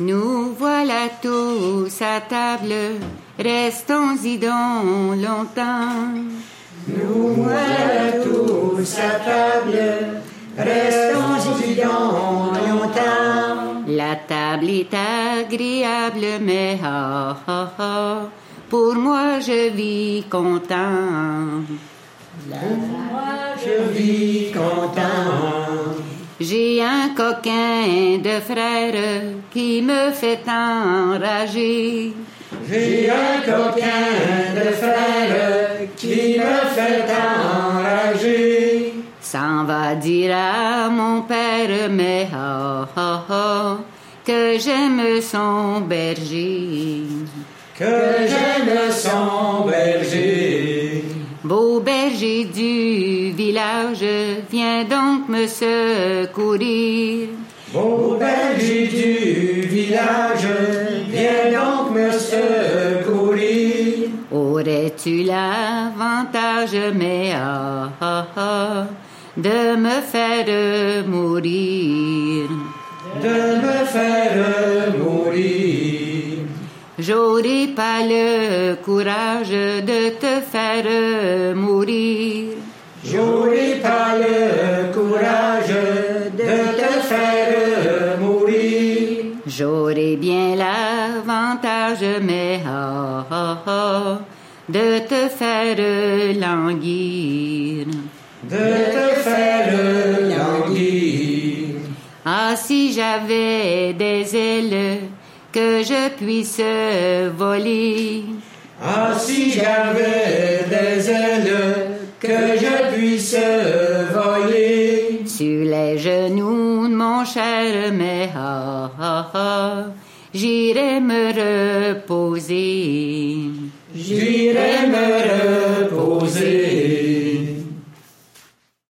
Nous voilà tous à table, restons-y donc longtemps. Nous voilà tous à table, restons-y donc longtemps. La table est agréable, mais pour moi je vis content. Moi je vis content. J'ai un coquin de frère qui me fait enrager. J'ai un coquin de frère qui me fait enrager. S'en va dire à mon père, mais que j'aime son berger. Que j'aime son berger. Beau berger du village, viens donc me secourir. Beau berger du village, viens donc me secourir. Aurais-tu l'avantage, mais de me faire mourir? De me faire mourir. J'aurais pas le courage de te faire mourir. J'aurais pas le courage de te faire mourir. J'aurais bien l'avantage, mais de te faire languir. De te faire languir. Ah, si j'avais des ailes que je puisse voler. Ah, si j'avais des ailes que je puisse voler. Sur les genoux de mon cher, mais j'irai me reposer.